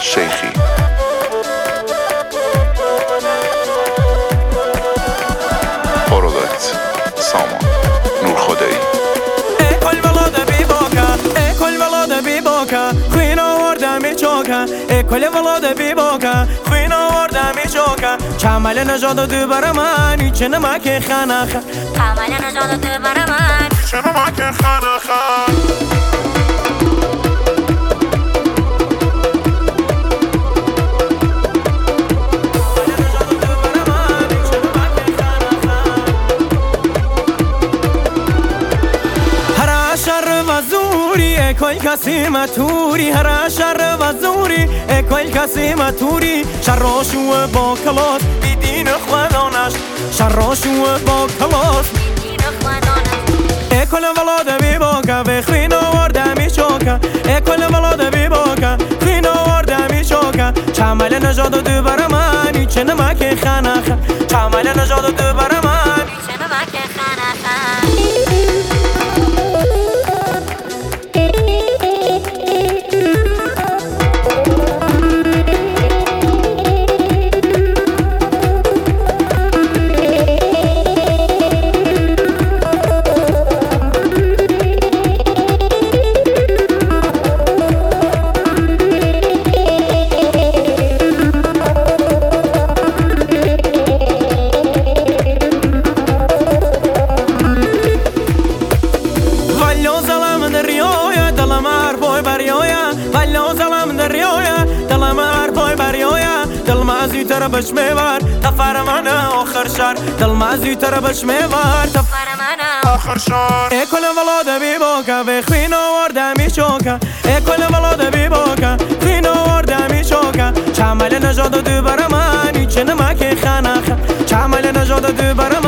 شیخی. پروداکت سامان نورخدایی. کل ولاد بی باکا، کل ولاد بی باکا، خوین آوردم می چوکا. کل ولاد بی باکا، خوین آوردم می چوکا. چمل نجات دو برمان، ایچ نمک خانخ. چمل نجات دو برمان، ایچ نمک خانخ. کل کسی متوری هر شر و زوری کل کسی متوری شراشو با کلاس بیدین خودانش شراشو با کلاس بیدین خودانش کل ولاد بی باکا به خوین آورده می چوکا کل ولاد بی باکا خوین آورده می چوکا چمل نجات دو برمان ایچ نمک خانخ چمل نجات دو برمان ایچ نمک خانخ بش میوار تفر من آخر شار دل مازی تر بش میوار تفر من آخر شار کل ولاد بی باکا به خوین آورده می چوکا کل ولاد بی باکا خوین آورده می چوکا چمل نجات دو برمان ایچ نمک خانخ چمل نجات دو برمان